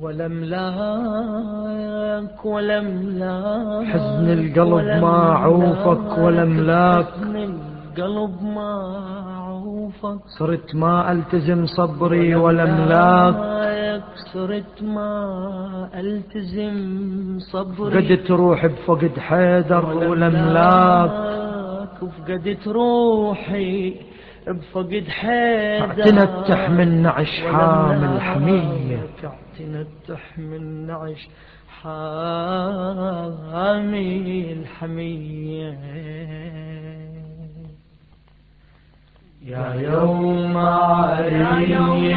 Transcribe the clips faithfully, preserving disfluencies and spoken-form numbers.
ولملاك ولملاك حزن القلب ما عوفك ولملاك، حزن القلب ما عوفك، صرت ما التزم صبري ولملاك، صرت ما التزم صبري، فقدت روحي بفقد حيدر ولملاك، وفقدت روحي بفقد حيدر، اعتنتح من نعش حامل حمية، اعتنتح من نعش حامل حمية. يا يوم علي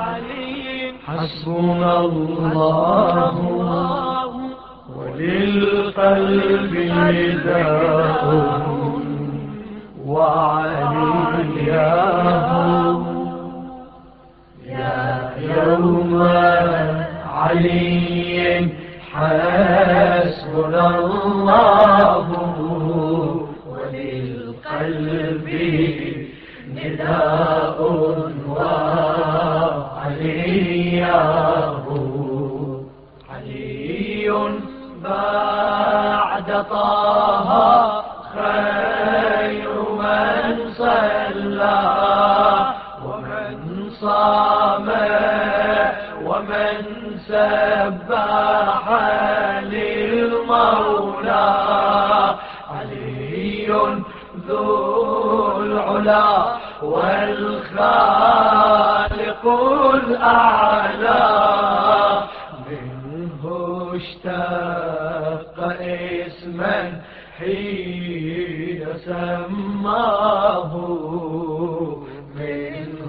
حسبنا الله وللقلب نداء وعلياه، يا يوم علي حسبنا الله وللقلب نداء وعلياه، علي بعد طه خير من صلى ومن صام ومن سبح للمولى، علي ذو العلا والخالق الأعلى، منه اشتق اسما حين سماه، منه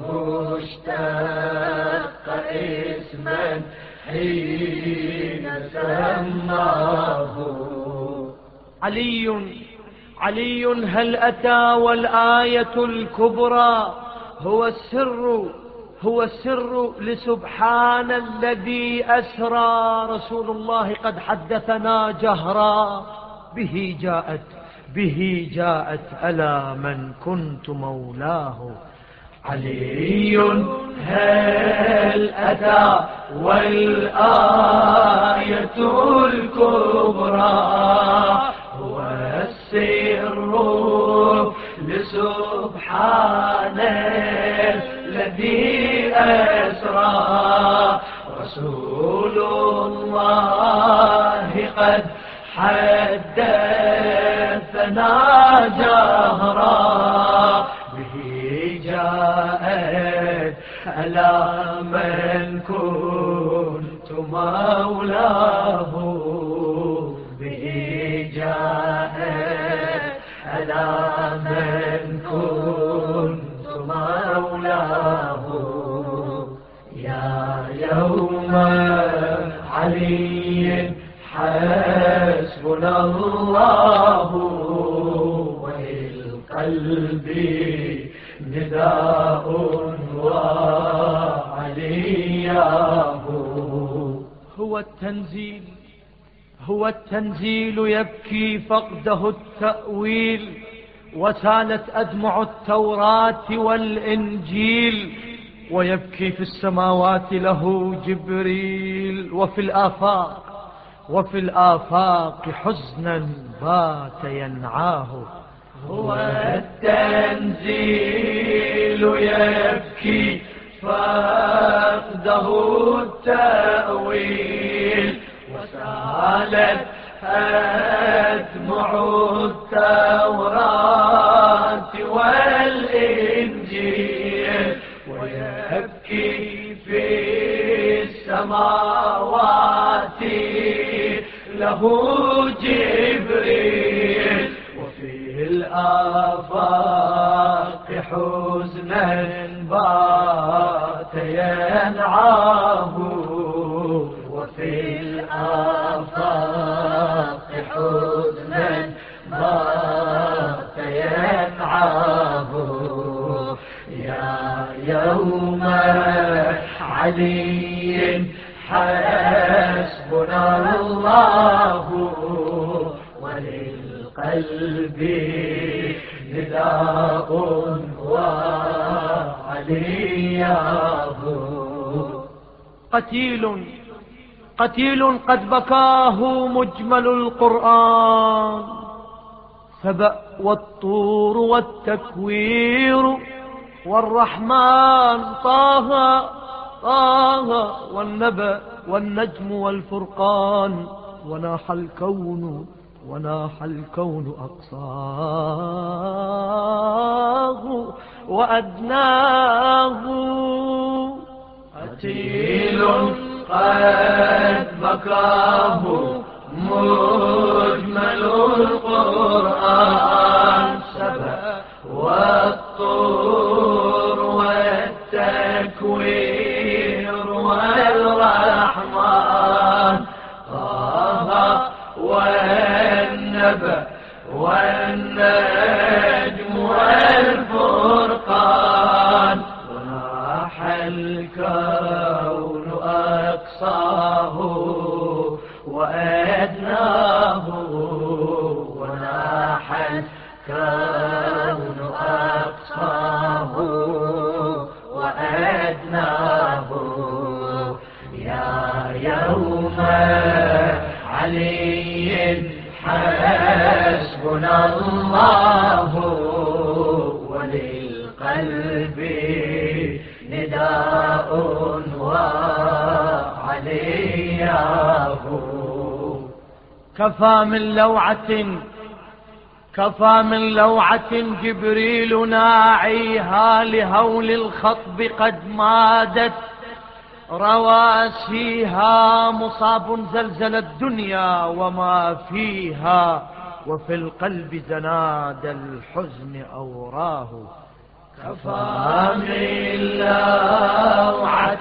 اشتق اسما حين سماه. علي علي هل أتى والآية الكبرى هو السر هو السر لسبحان الذي أسرى، رسول الله قد حدثنا جهرا، به جاءت به جاءت ألا من كنت مولاه. علي هل أتى والآية الكبرى هو السر لسبحان الذي أسرى، رسول الله قد حدثنا جهرا، به جاءت ألا من كنت مولاه، به جاءت ألا من كنت مولاه. يا يوم علي حسبنا الله وللقلب نداء وعلياه، هو التنزيل هو التنزيل يبكي فقده التأويل، وسالت أدمع التوراة والإنجيل، ويبكي في السماوات له جبريل، وفي الآفاق وفي الآفاق حزنا بات ينعاه. هو التنزيل يبكي فقده التأويل، وسالت أدمع التوراة والإنجيل، ويبكي في السماوات له جبريل، وفي الآفاق حزنا بات ينعاه، وفي الآفاق حزنا بات ينعاه. يا يوم علي حسبنا الله وللقلب نداء وعلياه. قتيل قتيل قد بكاه مجمل القرآن، سبأ والطور والتكوير والرحمن طه طه والنبأ والنجم والفرقان، وناح الكون وناح الكون أقصاه وأدناه. قتيل قد بكاه مجمل القرآن، سبأ والطور والتكوير والرحمن طه والنبأ والنجم والفرقان، وناح الكون أقصاه وأدناه، وناح الكون أقصاه وأدناه. يا يوم علي حسبنا الله، وللقلب نداء وعلياه. كفى من لوعة كفى من لوعة جبريل ناعيها، لهول الخطب قد مادت رواسيها، مصاب زلزل الدنيا وما فيها، وفي القلب زناد الحزن أوراه. كفى من لوعة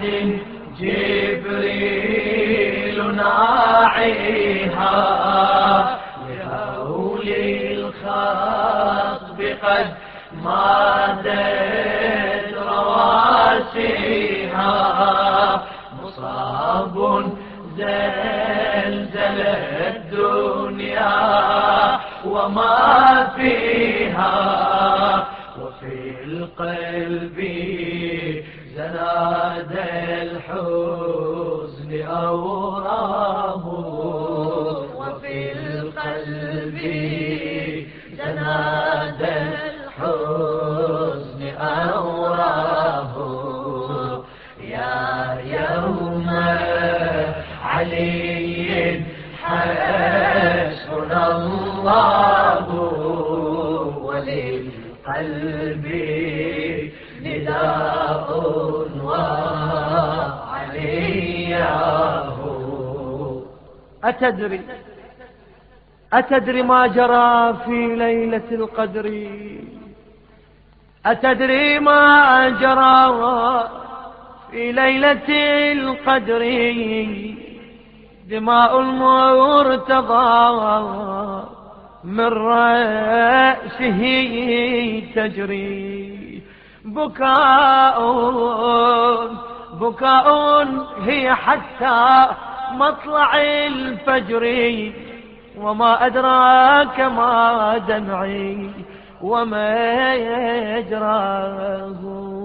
جبريل ناعيها، لهول الخطب قد مادت رواسيها، مصاب زلزل الدنيا وما فيها، وفي القلب زناد الحزن أوراه، وفي القلب زناد الحزن أوراه. يا يوم علي حسبنا الله، وللقلب نداء وعلياه. أتدري أتدري ما جرى في ليلة القدر؟ أتدري ما جرى في ليلة القدر؟ دماء المرتضى من رأسه تجري، بكاء بكاء هي حتى مطلع الفجر، وما أدراك ما دمعي وما يجراه.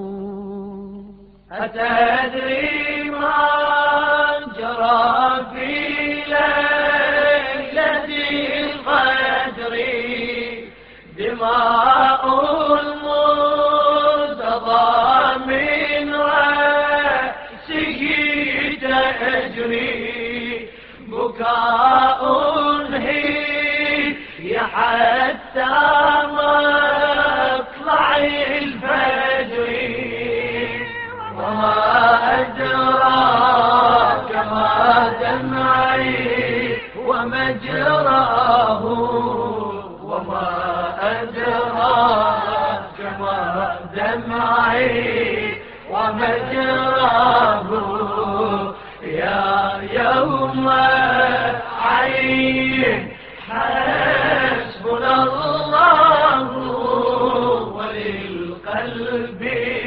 أتدري ما جرى في ليلة القدر؟ دماء المرتضى من رأسه تجري، بكاء هي حتى مطلع الفجر، وما أدراك ما دمعي ومجراه، وما أدراك ما دمعي ومجراه. يا يوم عين حسبنا الله، وللقلب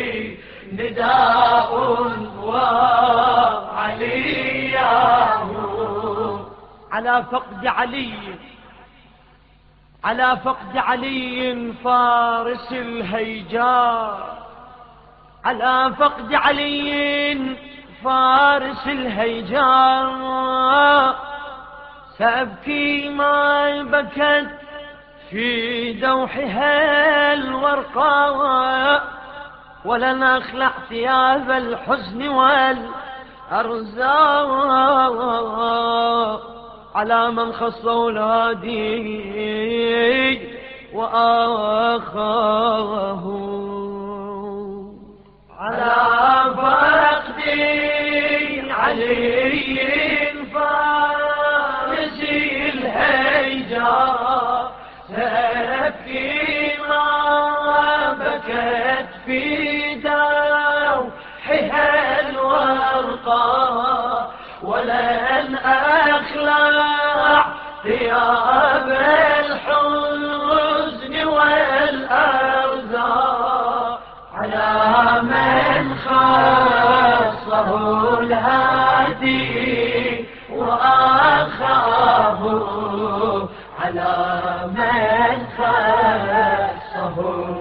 نداء وعلياه. على فقد علي على فقد علي فارس الهيجاء، على فقد علي فارس الهيجاء، سأبكي ما بكت في دوحها الورقاء، ولن أخلع ثياب الحزن والأرزاق على من خص أولادي وآخاه، على فقدي علي فارسي الهيجاء، سأبكي ما بكت في دوحها الورقاء، ولن أخلع ثياب الحزن والأرزاق على من خصه الهادي وأخاه، على من خصه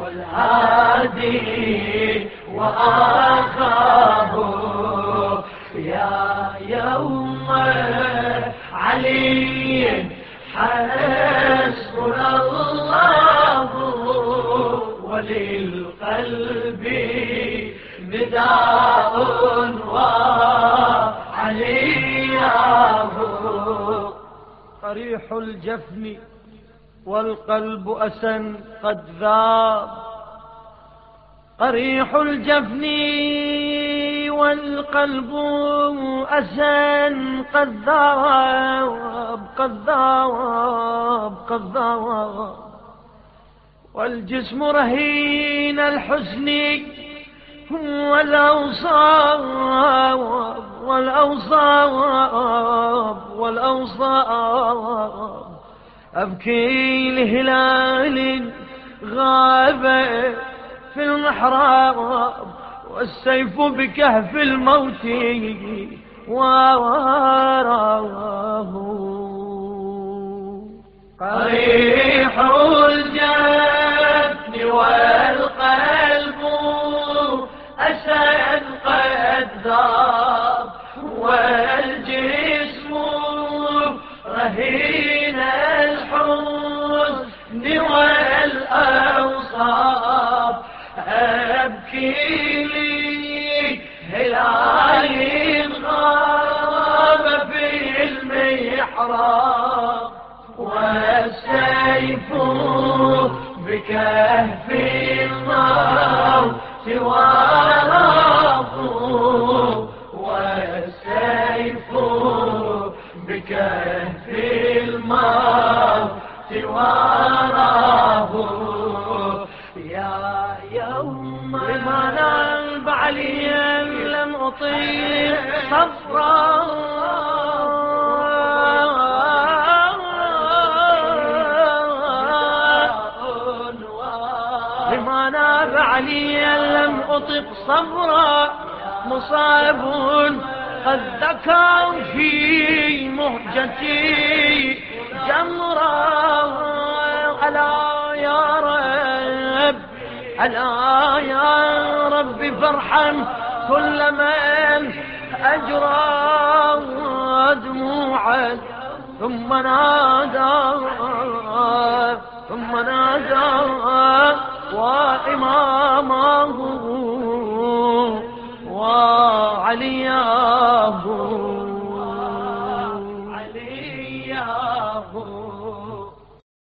الهادي وأخاه. يا يوم علي حسبنا الله، وللقلب نداء وعلياه. قريح الجفن والقلب أسى قد ذاب، قريح الجفن والقلب أسى قد ذاب، قد ذاب قد ذاب، والجسم رهين الحزن والأوصاب والأوصاب والأوصاب. أبكي لهلال غاب في المحراب، والسيف بكهف الموت ووراه. قريح الجفن والقلب أسى قد ذاب، والجسم رهين الحزن والأوصاب. أبكي لي هلال غاب في المحراب، والسيف بكهف الموت وراه، والسيف بكهف الموت وراه. يا يوم لمن بعليا لم أطيق صبرا، لمن بعليا لم أطق صبرا، مصاب قد ذكر في مهجتي جمرا. ألا يا رب ألا يا رب فارحم كل من أجرى دموعا، ثم نادى ثم نادى وإمامه وعلياه علياه.